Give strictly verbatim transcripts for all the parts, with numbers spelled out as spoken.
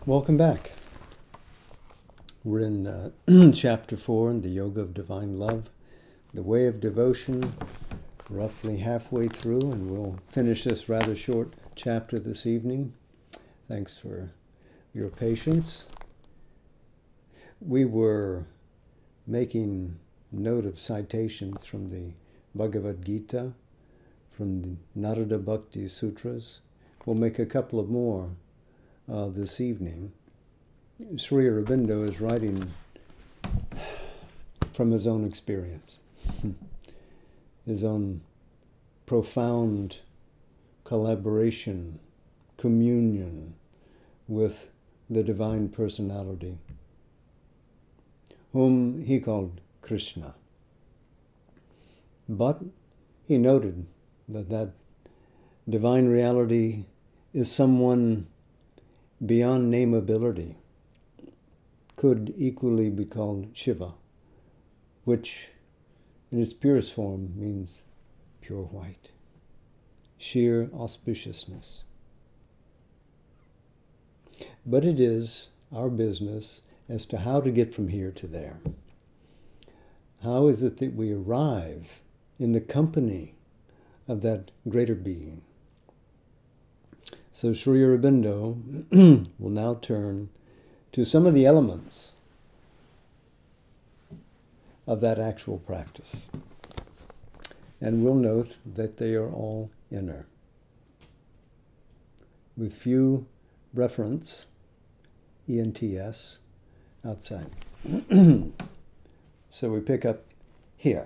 Welcome back. We're in uh, chapter four in the Yoga of Divine Love, the Way of Devotion, roughly halfway through, and we'll finish this rather short chapter this evening. Thanks for your patience. We were making note of citations from the Bhagavad Gita, from the Narada Bhakti Sutras. We'll make a couple of more uh, this evening. Sri Aurobindo is writing from his own experience, his own profound collaboration, communion with the Divine Personality, whom he called Krishna. But he noted that that divine reality is someone beyond nameability, could equally be called Shiva, which in its purest form means pure white, sheer auspiciousness. But it is our business as to how to get from here to there. How is it that we arrive in the company of that greater being? So Sri Aurobindo will now turn to some of the elements of that actual practice. And we'll note that they are all inner, with few reference, E N T S, outside. So we pick up here.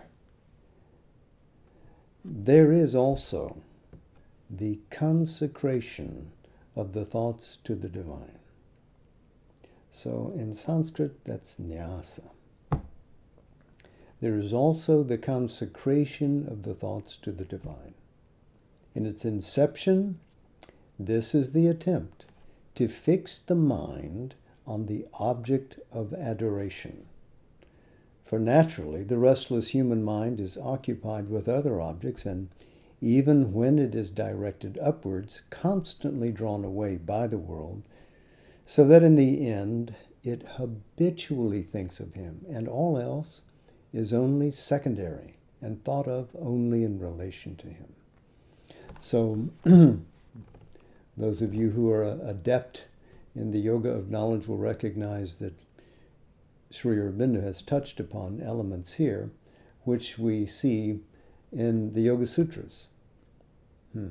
There is also the consecration of the thoughts to the divine. So in Sanskrit, that's nyasa. There is also the consecration of the thoughts to the divine. In its inception, this is the attempt to fix the mind on the object of adoration. For naturally, the restless human mind is occupied with other objects, and even when it is directed upwards, constantly drawn away by the world, so that in the end it habitually thinks of him, and all else is only secondary and thought of only in relation to him. So those of you who are adept in the yoga of knowledge will recognize that Sri Aurobindo has touched upon elements here which we see in the Yoga Sutras. Hmm.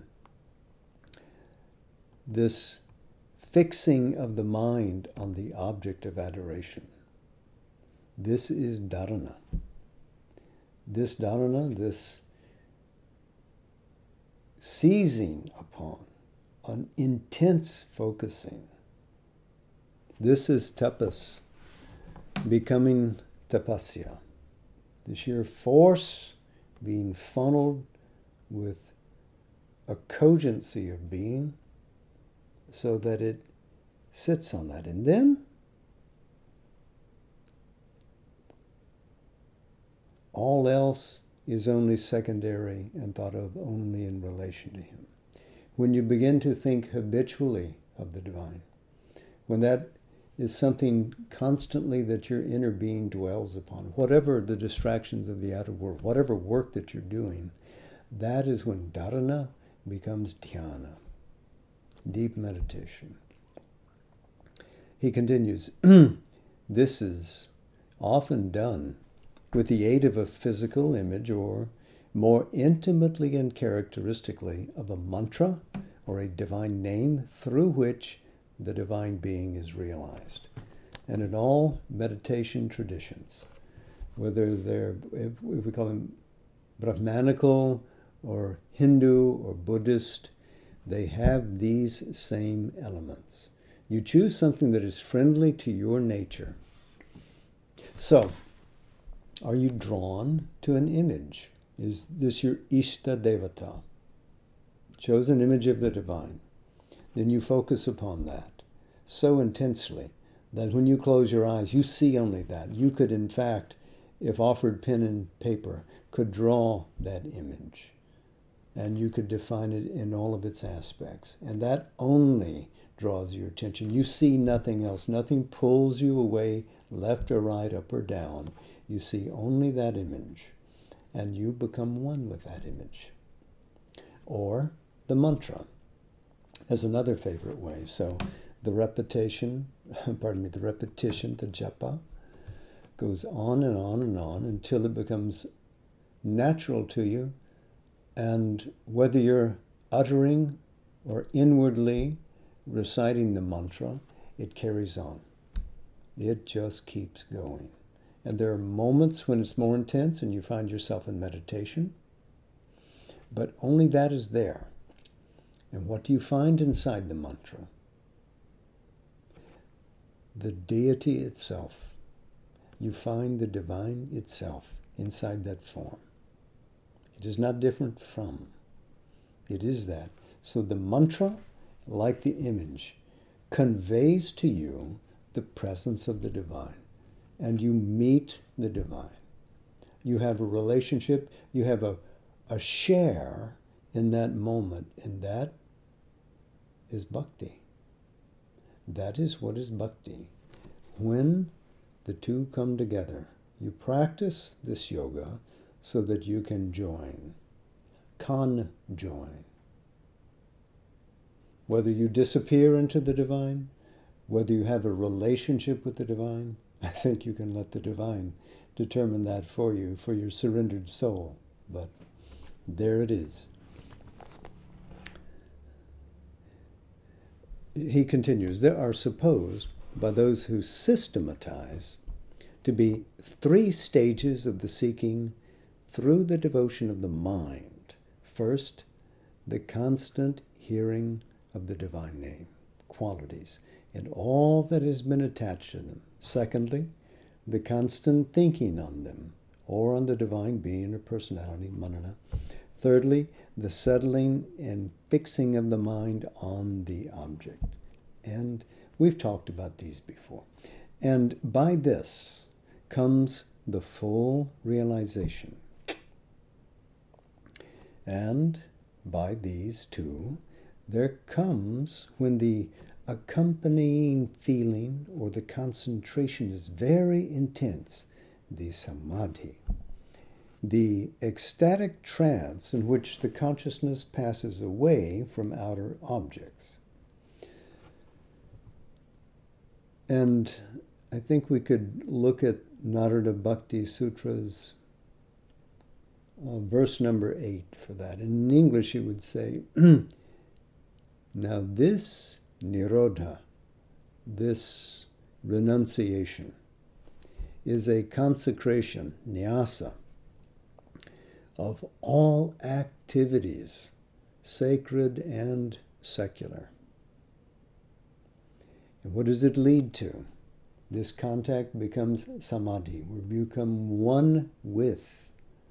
This fixing of the mind on the object of adoration. This is dharana. This dharana, this seizing upon, an intense focusing. This is tapas, becoming tapasya. The sheer force being funneled with a cogency of being so that it sits on that. And then all else is only secondary and thought of only in relation to him. When you begin to think habitually of the divine, when that is something constantly that your inner being dwells upon, whatever the distractions of the outer world, whatever work that you're doing, that is when dharana becomes dhyana, deep meditation. He continues, this is often done with the aid of a physical image, or more intimately and characteristically of a mantra or a divine name through which the divine being is realized. And in all meditation traditions, whether they're, if, if we call them Brahmanical or Hindu or Buddhist, they have these same elements. You choose something that is friendly to your nature. So, are you drawn to an image? Is this your Ishta Devata? Chose an image of the divine. Then you focus upon that so intensely that when you close your eyes, you see only that. You could, in fact, if offered pen and paper, could draw that image. And you could define it in all of its aspects. And that only draws your attention. You see nothing else. Nothing pulls you away left or right, up or down. You see only that image, and you become one with that image. Or the mantra is another favorite way. So the repetition, pardon me, the repetition, the japa, goes on and on and on until it becomes natural to you. And whether you're uttering or inwardly reciting the mantra, it carries on. It just keeps going. And there are moments when it's more intense and you find yourself in meditation, but only that is there. And what do you find inside the mantra? The deity itself. You find the divine itself inside that form. It is not different from. It is that. So the mantra, like the image, conveys to you the presence of the divine. And you meet the divine. You have a relationship, you have a, a share in that moment, and that is bhakti. That is what is bhakti. When the two come together, you practice this yoga so that you can join, conjoin. Whether you disappear into the divine, whether you have a relationship with the divine, I think you can let the divine determine that for you, for your surrendered soul. But there it is. He continues, there are supposed by those who systematize to be three stages of the seeking through the devotion of the mind. First, the constant hearing of the divine name, qualities, and all that has been attached to them. Secondly, the constant thinking on them, or on the divine being or personality, manana. Thirdly, the settling and fixing of the mind on the object. And we've talked about these before. And by this comes the full realization. And by these two, there comes, when the accompanying feeling or the concentration is very intense, the samadhi, the ecstatic trance in which the consciousness passes away from outer objects. And I think we could look at Narada Bhakti Sutra's uh, verse number eight for that. In English, it would say, now this nirodha, this renunciation, is a consecration, nyasa, of all activities, sacred and secular. And what does it lead to? This contact becomes samadhi. We become one with.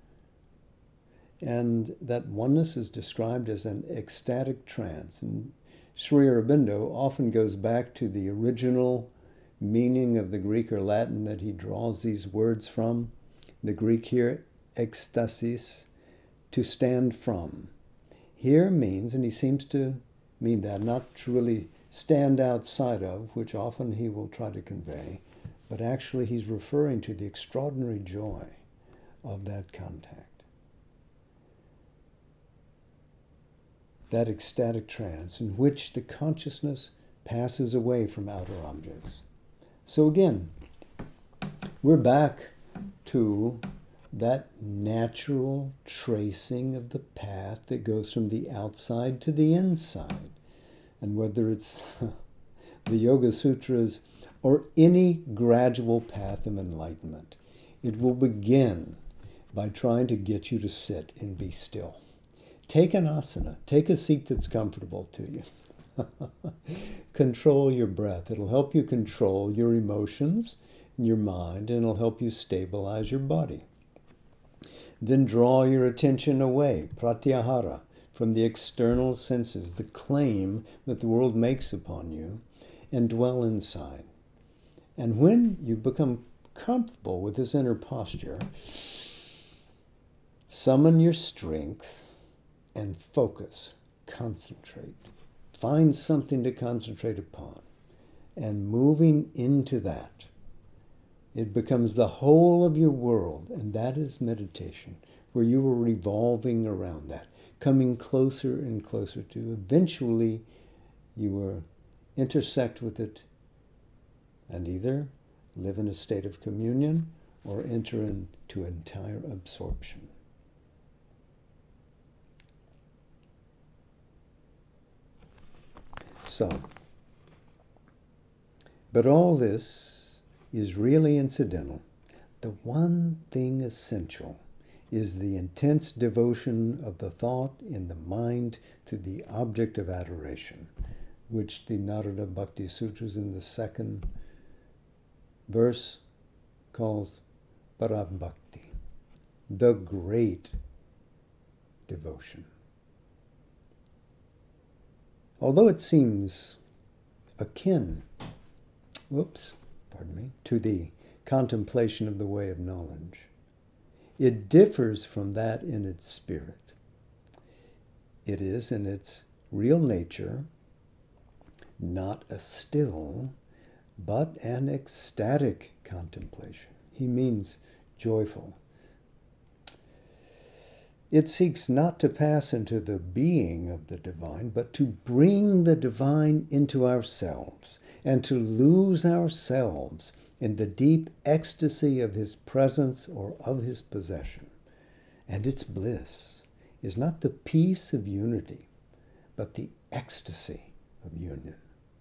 And that oneness is described as an ecstatic trance. And Sri Aurobindo often goes back to the original meaning of the Greek or Latin that he draws these words from. The Greek here, ekstasis, to stand from. Here means, and he seems to mean that, not to really stand outside of, which often he will try to convey, but actually he's referring to the extraordinary joy of that contact. That ecstatic trance in which the consciousness passes away from outer objects. So again, we're back to that natural tracing of the path that goes from the outside to the inside. And whether it's the Yoga Sutras or any gradual path of enlightenment, it will begin by trying to get you to sit and be still. Take an asana. Take a seat that's comfortable to you. Control your breath. It'll help you control your emotions and your mind, and it'll help you stabilize your body. Then draw your attention away, pratyahara, from the external senses, the claim that the world makes upon you, and dwell inside. And when you become comfortable with this inner posture, summon your strength and focus, concentrate. find something to concentrate upon, and moving into that, it becomes the whole of your world, and that is meditation, where you are revolving around that, coming closer and closer to. Eventually, you will intersect with it and either live in a state of communion or enter into entire absorption. So, but all this is really incidental. The one thing essential is the intense devotion of the thought in the mind to the object of adoration, which the Narada Bhakti Sutras in the second verse calls Parabhakti, the great devotion. Although it seems akin, whoops, pardon me, to the contemplation of the way of knowledge, it differs from that in its spirit. It is in its real nature not a still, but an ecstatic contemplation. He means joyful. It seeks not to pass into the being of the divine, but to bring the divine into ourselves and to lose ourselves in the deep ecstasy of his presence or of his possession. And its bliss is not the peace of unity, but the ecstasy of union.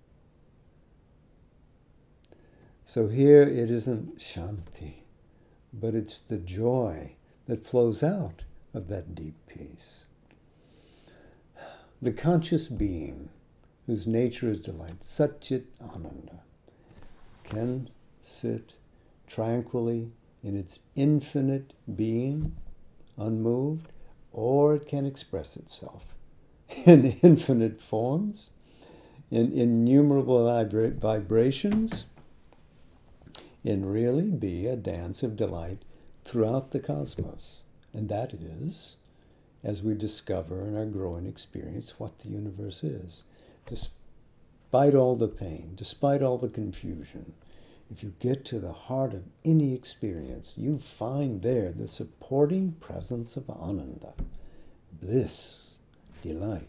So here it isn't shanti, but it's the joy that flows out of that deep peace. The conscious being, whose nature is delight, Satchit Ananda, can sit tranquilly in its infinite being, unmoved, or it can express itself in infinite forms, in innumerable vibra- vibrations, and really be a dance of delight throughout the cosmos. And that is, as we discover in our growing experience, what the universe is. Despite all the pain, despite all the confusion, if you get to the heart of any experience, you find there the supporting presence of Ananda, bliss, delight.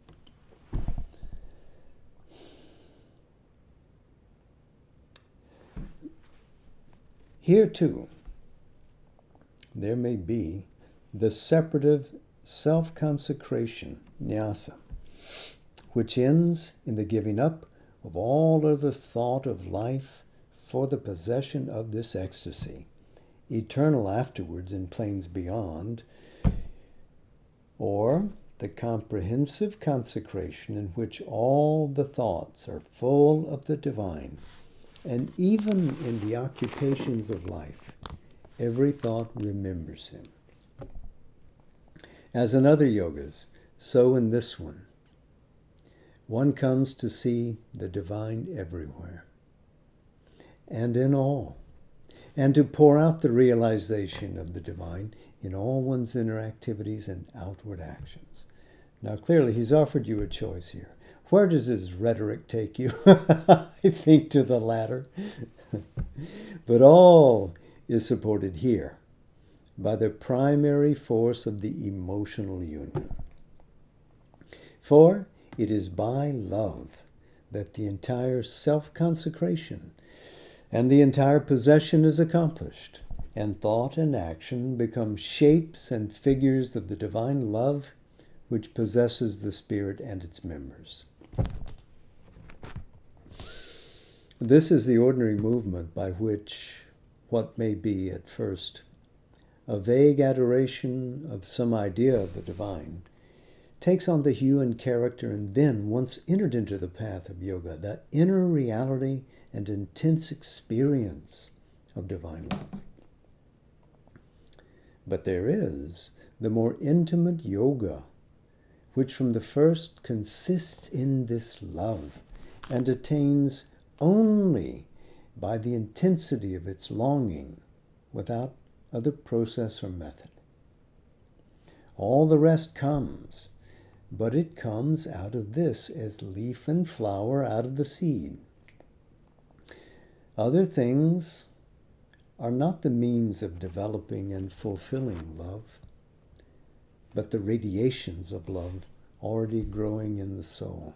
Here too, there may be the separative self-consecration, nyasa, which ends in the giving up of all other thought of life for the possession of this ecstasy, eternal afterwards in planes beyond, or the comprehensive consecration in which all the thoughts are full of the divine, and even in the occupations of life, every thought remembers him. As in other yogas, so in this one, one comes to see the divine everywhere and in all, and to pour out the realization of the divine in all one's inner activities and outward actions. Now, clearly, he's offered you a choice here. Where does his rhetoric take you? I think to the latter. But all is supported here by the primary force of the emotional union. For it is by love that the entire self-consecration and the entire possession is accomplished, and thought and action become shapes and figures of the divine love which possesses the spirit and its members. This is the ordinary movement by which what may be at first a vague adoration of some idea of the divine takes on the hue and character, and then, once entered into the path of yoga, the inner reality and intense experience of divine love. But there is the more intimate yoga, which from the first consists in this love and attains only by the intensity of its longing without other process or method. All the rest comes but it comes out of this as leaf and flower out of the seed. Other things are not the means of developing and fulfilling love, but the radiations of love already growing in the soul.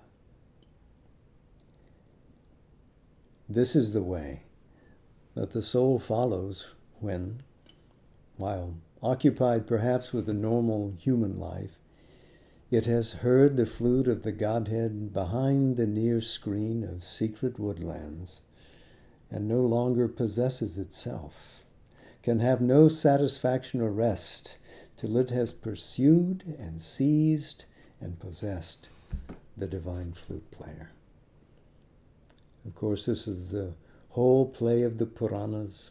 This is the way that the soul follows when, while occupied perhaps with the normal human life, it has heard the flute of the Godhead behind the near screen of secret woodlands, and no longer possesses itself, can have no satisfaction or rest till it has pursued and seized and possessed the divine flute player. Of course, this is the whole play of the Puranas,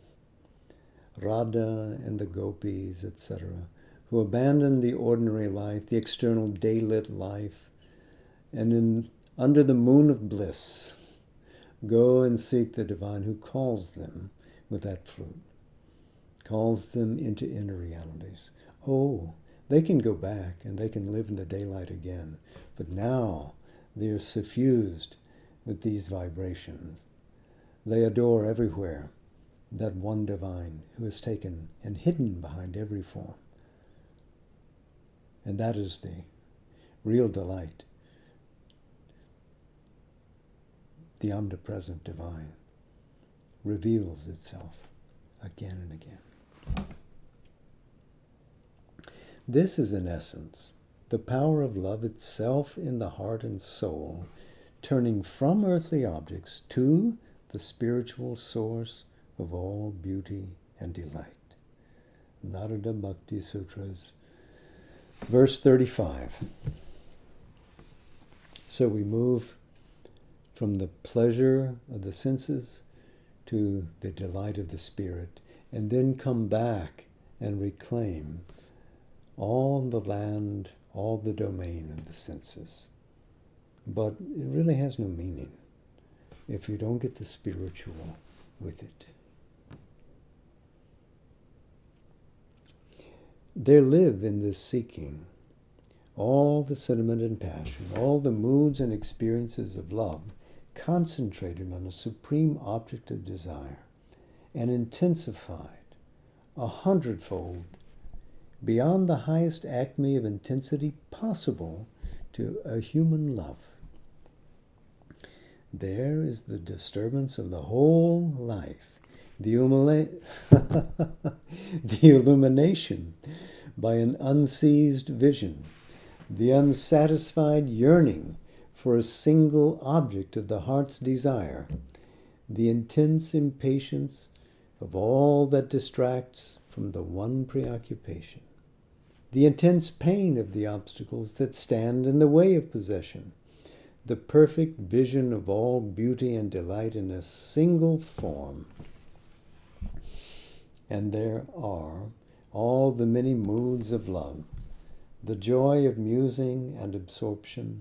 Radha and the gopis, et cetera, who abandon the ordinary life, the external day-lit life, and in, under the moon of bliss, go and seek the divine who calls them with that flute, calls them into inner realities. Oh, they can go back and they can live in the daylight again, but now they are suffused with these vibrations. They adore everywhere that one divine who is taken and hidden behind every form. And that is the real delight. The omnipresent divine reveals itself again and again. This is, in essence, the power of love itself in the heart and soul, turning from earthly objects to the spiritual source of all beauty and delight. Narada Bhakti Sutras, verse thirty-five. So we move from the pleasure of the senses to the delight of the spirit, and then come back and reclaim all the land, all the domain of the senses. But it really has no meaning if you don't get the spiritual with it. There live in this seeking all the sentiment and passion, all the moods and experiences of love concentrated on a supreme object of desire and intensified a hundredfold beyond the highest acme of intensity possible to a human love. There is the disturbance of the whole life, the, illumina- the illumination by an unseized vision, the unsatisfied yearning for a single object of the heart's desire, the intense impatience of all that distracts from the one preoccupation, the intense pain of the obstacles that stand in the way of possession, the perfect vision of all beauty and delight in a single form. And there are all the many moods of love, the joy of musing and absorption,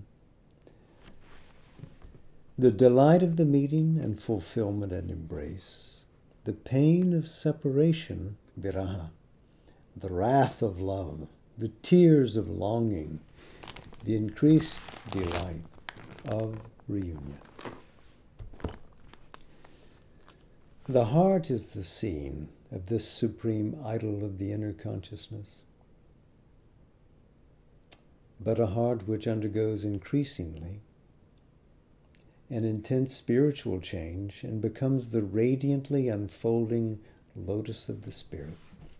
the delight of the meeting and fulfillment and embrace, the pain of separation, viraha, the wrath of love, the tears of longing, the increased delight of reunion. The heart is the scene of this supreme idol of the inner consciousness, but a heart which undergoes increasingly an intense spiritual change and becomes the radiantly unfolding lotus of the spirit.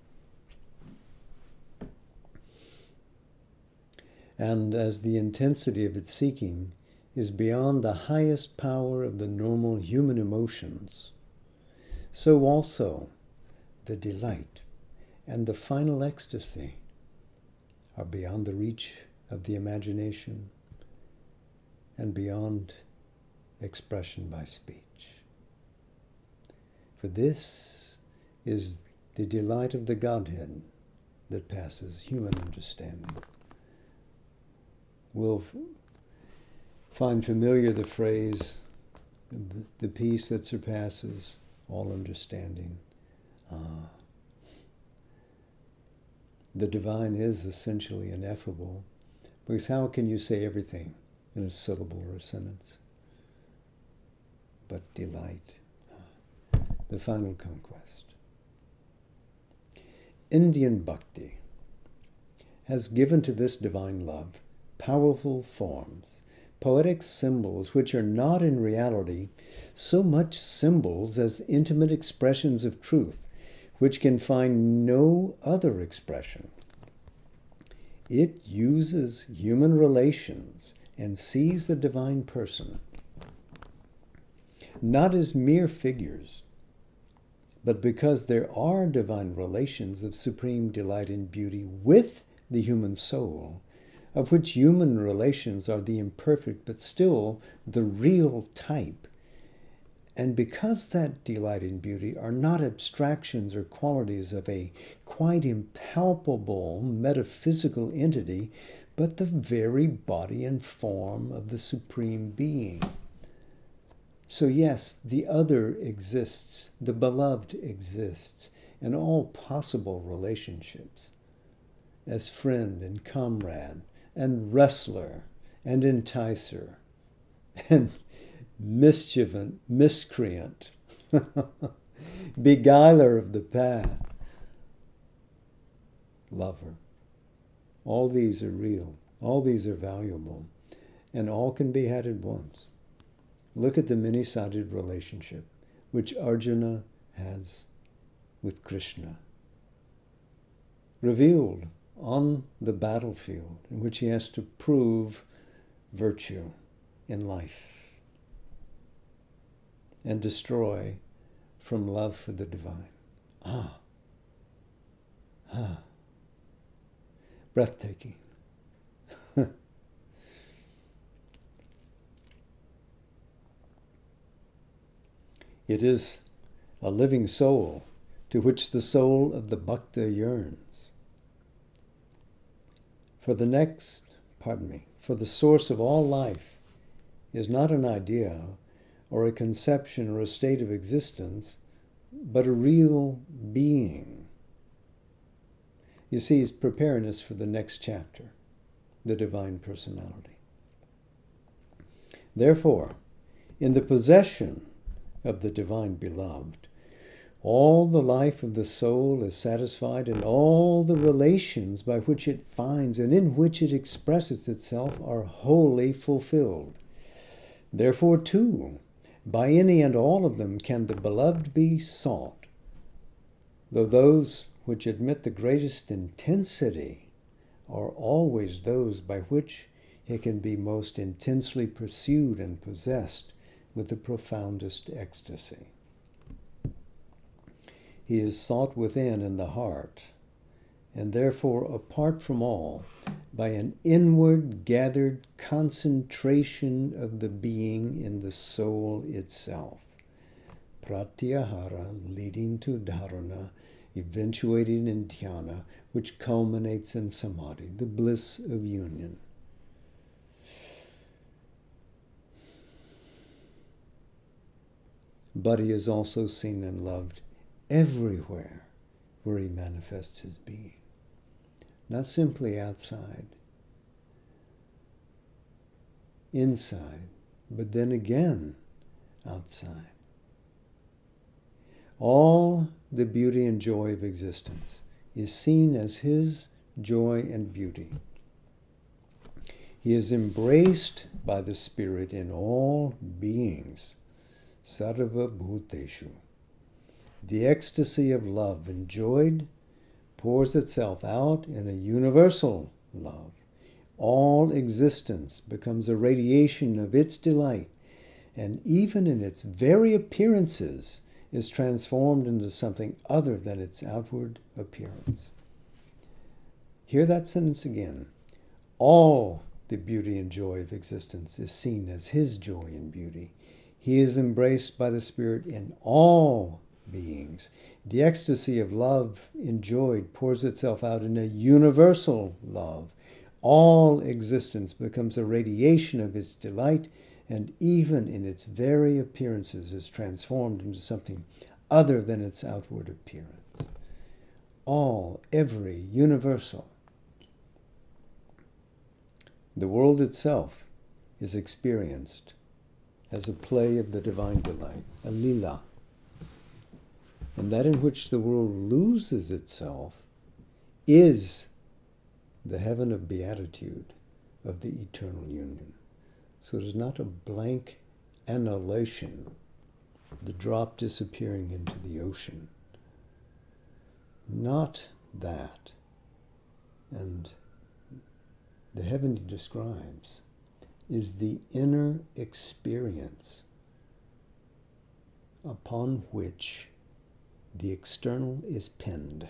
And as the intensity of its seeking is beyond the highest power of the normal human emotions, so also the delight and the final ecstasy are beyond the reach of the imagination and beyond expression by speech. For this is the delight of the Godhead that passes human understanding. We'll f- find familiar the phrase, the, the peace that surpasses all understanding. Uh, the divine is essentially ineffable, Because how can you say everything in a syllable or a sentence? But delight, the final conquest. Indian bhakti has given to this divine love powerful forms, poetic symbols which are not in reality so much symbols as intimate expressions of truth, which can find no other expression. It uses human relations and sees the divine person not as mere figures, but because there are divine relations of supreme delight and beauty with the human soul, of which human relations are the imperfect but still the real type. And because that delight and beauty are not abstractions or qualities of a quite impalpable metaphysical entity, but the very body and form of the Supreme Being. So yes, the other exists, the beloved exists, in all possible relationships, as friend and comrade, and wrestler, and enticer, and mischievant, miscreant, beguiler of the path, lover. All these are real, all these are valuable, and all can be had at once. Look at the many-sided relationship which Arjuna has with Krishna, revealed on the battlefield, in which he has to prove virtue in life and destroy from love for the divine. Ah, ah, breathtaking. It is a living soul to which the soul of the bhakta yearns. For the next, pardon me, for the source of all life is not an idea or a conception or a state of existence, but a real being. You see, he's preparing us for the next chapter, the divine personality. Therefore, in the possession of the divine beloved, all the life of the soul is satisfied, and all the relations by which it finds and in which it expresses itself are wholly fulfilled. Therefore, too, by any and all of them can the beloved be sought, though those which admit the greatest intensity are always those by which it can be most intensely pursued and possessed with the profoundest ecstasy. He is sought within in the heart, and therefore apart from all, by an inward gathered concentration of the being in the soul itself. Pratyahara, leading to dharana, eventuating in dhyana, which culminates in samadhi, the bliss of union. But he is also seen and loved everywhere where he manifests his being. Not simply outside, inside, but then again outside. All the beauty and joy of existence is seen as his joy and beauty. He is embraced by the Spirit in all beings, sarva bhuteshu. The ecstasy of love enjoyed pours itself out in a universal love. All existence becomes a radiation of its delight, and even in its very appearances is transformed into something other than its outward appearance. Hear that sentence again. All the beauty and joy of existence is seen as his joy and beauty. He is embraced by the Spirit in all beings. The ecstasy of love enjoyed pours itself out in a universal love. All existence becomes a radiation of its delight, and even in its very appearances is transformed into something other than its outward appearance. All, every, universal. The world itself is experienced as a play of the divine delight, a lila. And that in which the world loses itself is the heaven of beatitude of the eternal union. So it is not a blank annihilation, the drop disappearing into the ocean. Not that. And the heaven he describes is the inner experience upon which the external is pinned.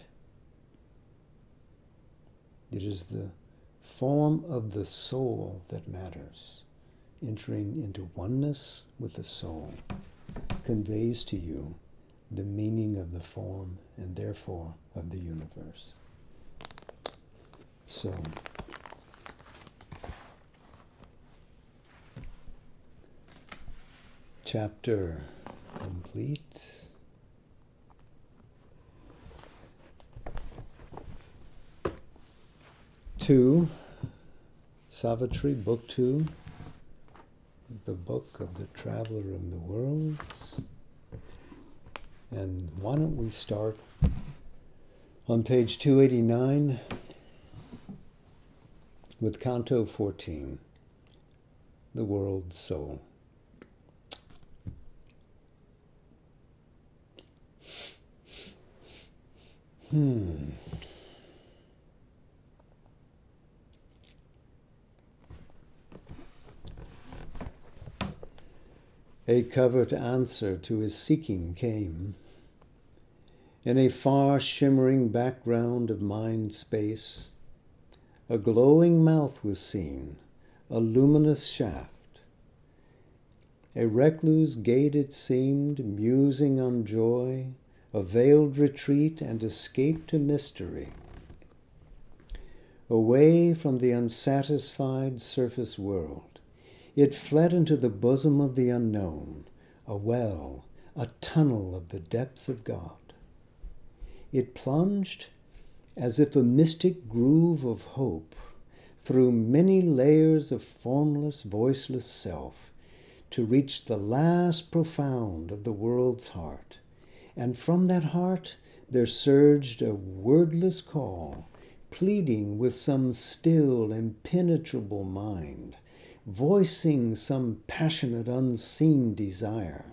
It is the form of the soul that matters. Entering into oneness with the soul conveys to you the meaning of the form and therefore of the universe. So, chapter complete. Two, Savitri, Book Two, the book of the Traveler of the Worlds. And why don't we start on page two eighty-nine with Canto fourteen, The World's Soul. Hmm. A covert answer to his seeking came. In a far shimmering background of mind space, a glowing mouth was seen, a luminous shaft. A recluse gate it seemed, musing on joy, a veiled retreat and escape to mystery. Away from the unsatisfied surface world, it fled into the bosom of the unknown, a well, a tunnel of the depths of God. It plunged as if a mystic groove of hope through many layers of formless, voiceless self to reach the last profound of the world's heart. And from that heart there surged a wordless call, pleading with some still, impenetrable mind, voicing some passionate, unseen desire.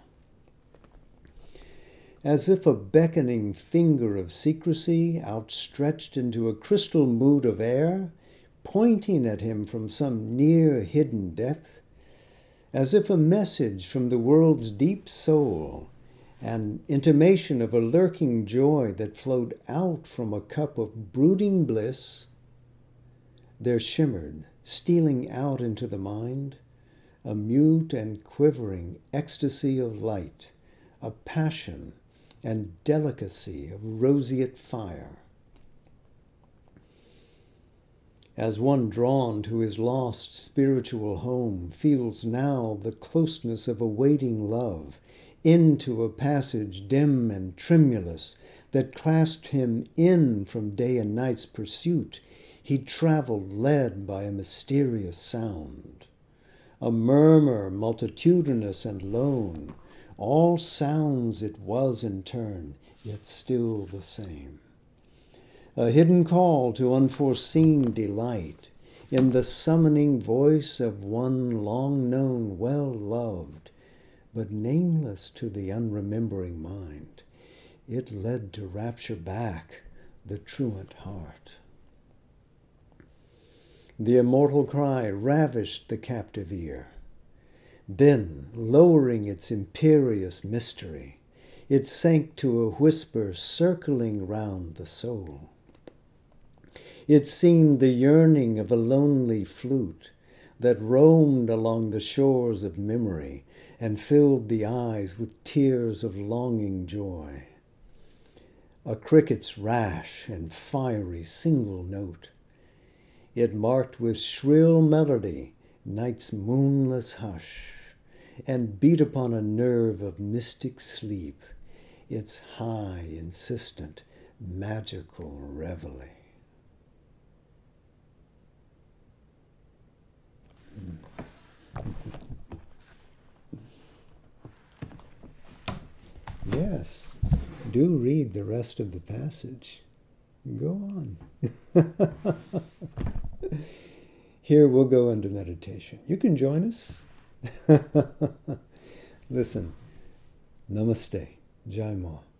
As if a beckoning finger of secrecy, outstretched into a crystal mood of air, pointing at him from some near hidden depth, as if a message from the world's deep soul, an intimation of a lurking joy that flowed out from a cup of brooding bliss, there shimmered, stealing out into the mind, a mute and quivering ecstasy of light, a passion and delicacy of roseate fire. As one drawn to his lost spiritual home feels now the closeness of a waiting love into a passage dim and tremulous that clasped him in from day and night's pursuit, he traveled led by a mysterious sound. A murmur multitudinous and lone, all sounds it was in turn, yet still the same. A hidden call to unforeseen delight, in the summoning voice of one long known, well loved, but nameless to the unremembering mind. It led to rapture back the truant heart. The immortal cry ravished the captive ear. Then, lowering its imperious mystery, it sank to a whisper circling round the soul. It seemed the yearning of a lonely flute that roamed along the shores of memory and filled the eyes with tears of longing joy. A cricket's rash and fiery single note, it marked with shrill melody night's moonless hush, and beat upon a nerve of mystic sleep its high, insistent, magical reveille. Yes, do read the rest of the passage. Go on. Here we'll go into meditation. You can join us. Listen. Namaste. Jai Ma.